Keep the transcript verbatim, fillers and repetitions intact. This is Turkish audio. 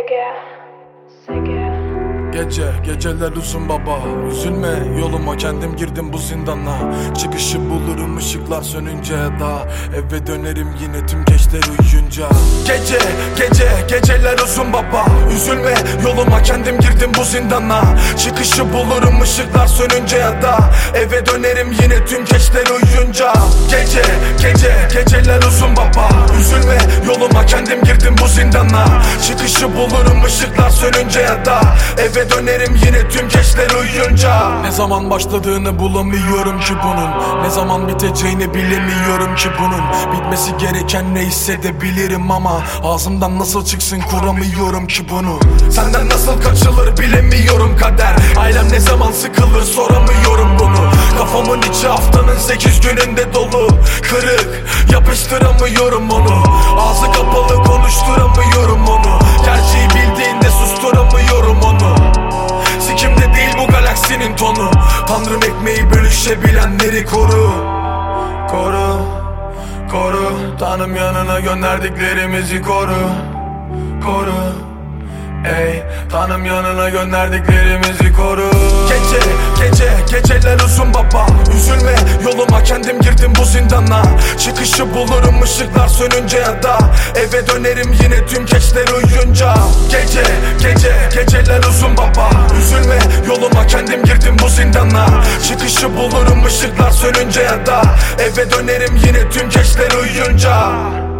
Sege, Sege. Gece, geceler uzun baba. Üzülme yoluma, kendim girdim bu zindana. Çıkışı bulurum ışıklar sönünce ya da eve dönerim yine tüm gençler uyuyunca. Gece, gece, geceler uzun baba. Üzülme yoluma, kendim girdim bu zindana. Çıkışı bulurum ışıklar sönünce ya da eve dönerim yine tüm gençler uyuyunca. Gece, gece, geceler uzun baba. Üzülme yoluma, kendim girdim bu zindana. Çıkışı bulurum ışıklar sönünce ya da eve dönerim yine tüm gençler uyuyunca. Ne zaman başladığını bulamıyorum ki bunun, ne zaman biteceğini bilemiyorum ki bunun. Bitmesi gereken ne hissedebilirim ama ağzımdan nasıl çıksın kuramıyorum ki bunu. Senden nasıl kaçılır bilemiyorum kader. Ailem ne zaman sıkılır soramıyorum bunu. Kafamın içi haftanın sekiz gününde dolu. Kırık yapıştıramıyorum onu. Ağzı kapalı konuşturamıyorum onu. Gerçeği bildiğinde susturamıyorum onu. Sikimde değil bu galaksinin tonu. Tanrım ekmeği bölüşebilenleri koru. Koru, koru. Tanrım yanına gönderdiklerimizi koru. Koru, ey Tanrım yanına gönderdiklerimizi koru. Gece, gece, geceler uzun baba. Üzülme yoluma, kendim girdim bu zindana. Çıkışı bulurum ışıklar sönünce ya da eve dönerim yine tüm gençler uyuyunca. Gece, gece, geceler uzun baba. Üzülme yoluma, kendim girdim bu zindana. Çıkışı bulurum ışıklar sönünce ya da eve dönerim yine tüm gençler uyuyunca.